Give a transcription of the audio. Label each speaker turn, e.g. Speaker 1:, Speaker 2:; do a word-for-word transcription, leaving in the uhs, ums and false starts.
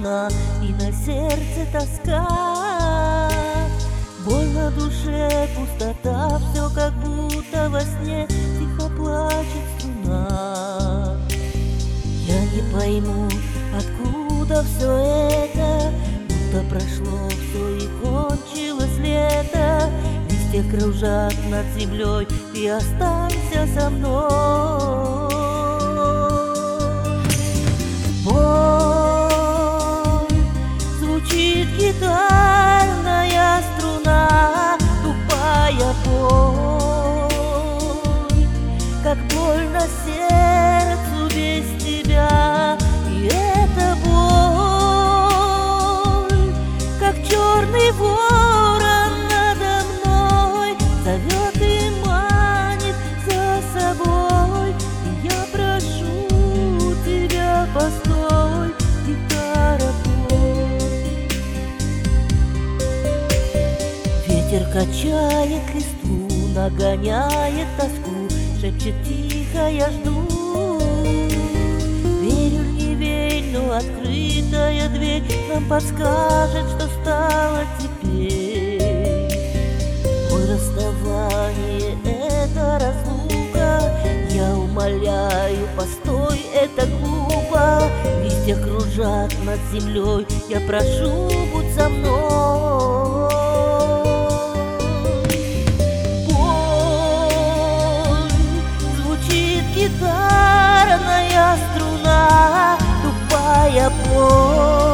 Speaker 1: струна, и на сердце тоска. Боль на душе, пустота, все как будто во сне, тихо плачет струна. Я не пойму, откуда все это, будто прошло все и кончилось лето. Листья кружат над землей, ты останься со мной. Боль, звучит гитарная струна, тупая боль, как больно сердцу без тебя. И эта боль, как черный ворон надо мной, зовет и манит за собой. И я прошу тебя, постой, гитара, пой. Ветер качает листву, нагоняет тоску, шепчет тихо: я жду. Верю, не верь, но открытая дверь нам подскажет, что стало теперь. Ой, расставание — это разлука, я умоляю, постой, это глупо. Листья кружат над землей, я прошу, будь со мной. Гитарная струна, тупая боль,